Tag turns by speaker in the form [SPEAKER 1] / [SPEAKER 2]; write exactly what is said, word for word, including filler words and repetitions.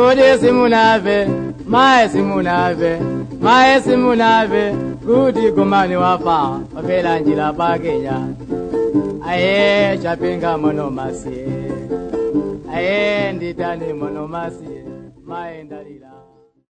[SPEAKER 1] Good Simunave, my Simunave, my Simunave, good Gumani Wafa, Velangila Bagaya. Aye, Chapinga Monomasi, Aye, Nditani Monomasi, my Dalila.